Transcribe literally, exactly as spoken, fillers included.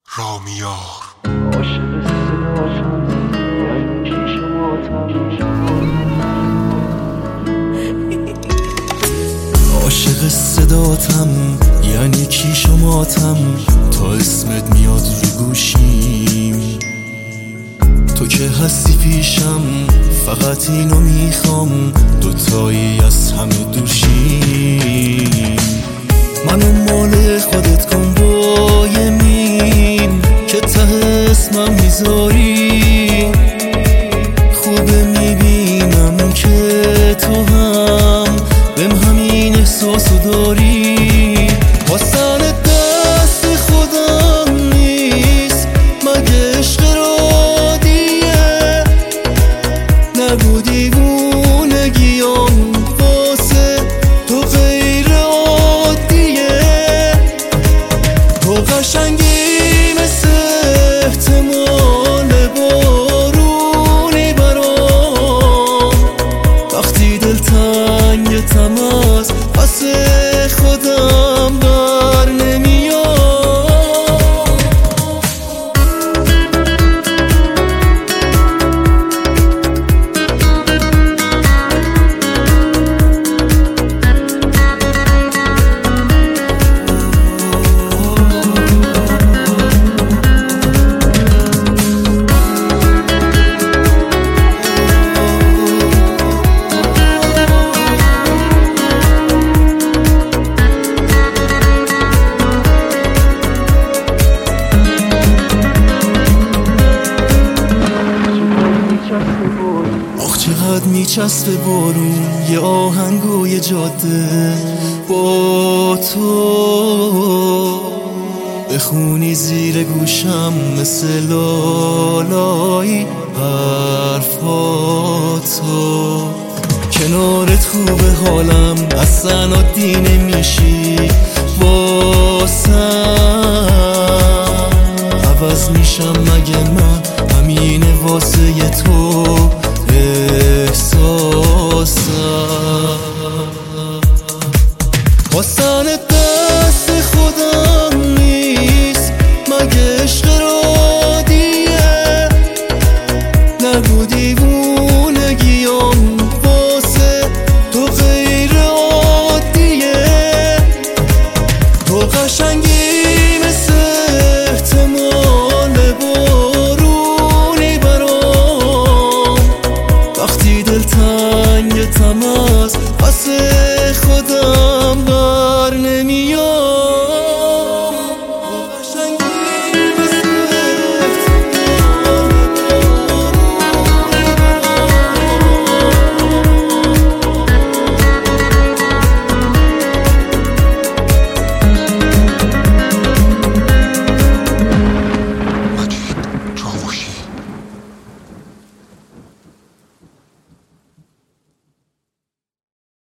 رامیار عاشق صداتم یعنی کی شماتم عاشق صداتم یعنی کی شماتم تا اسمت میاد رو گوشیم. تو که هستی پیشم فقط اینو میخوام، دوتایی از همه دوشیم. منو مال خودت کن با یمین که ته اسمم میذاری. خوبه میبینم که تو هم بهم همین احساسو داری. واسن دست خودم نیست مگه عشق رادیه، نگو دیوونگیام واسه تو غیر عادیه. تو قشنگی مثل احتمال بارونی برام، وقتی دلتنگتم از پس خودم بر نمیاد. آخ چقدر میچسبه بارون یه آهنگوی جاده با تو، بخونی زیر گوشم مثل لالایی حرفاتو. کنارت خوبه حالم اصلا عادی نمیشی واسم، عوض میشم مگه من همینه واسه تو.